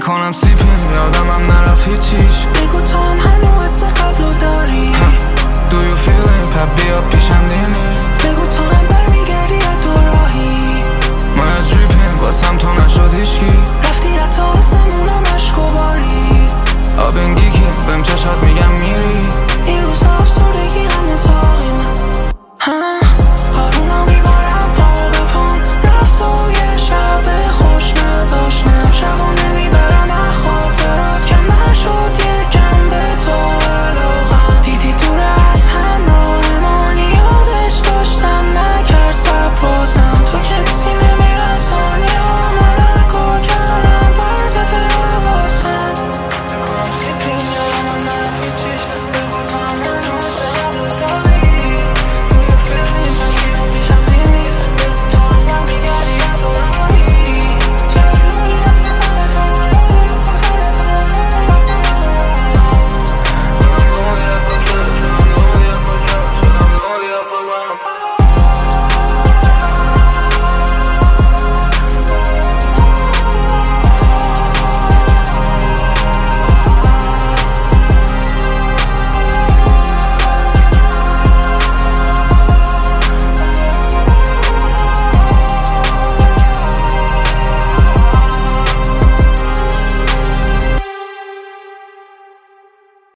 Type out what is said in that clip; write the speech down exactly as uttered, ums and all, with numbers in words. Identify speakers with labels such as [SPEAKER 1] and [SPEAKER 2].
[SPEAKER 1] میکنم سیپین یادم هم نرفت هیچیش.
[SPEAKER 2] بگو تو هم هنو حس قبلو داری.
[SPEAKER 1] Do you feel it؟ پس بیا پیشم دینی.
[SPEAKER 2] بگو تو هم برمیگردی یا دو راهی.
[SPEAKER 1] ما از ریپین واسم تو نشد هیچکی.
[SPEAKER 2] رفتی حتی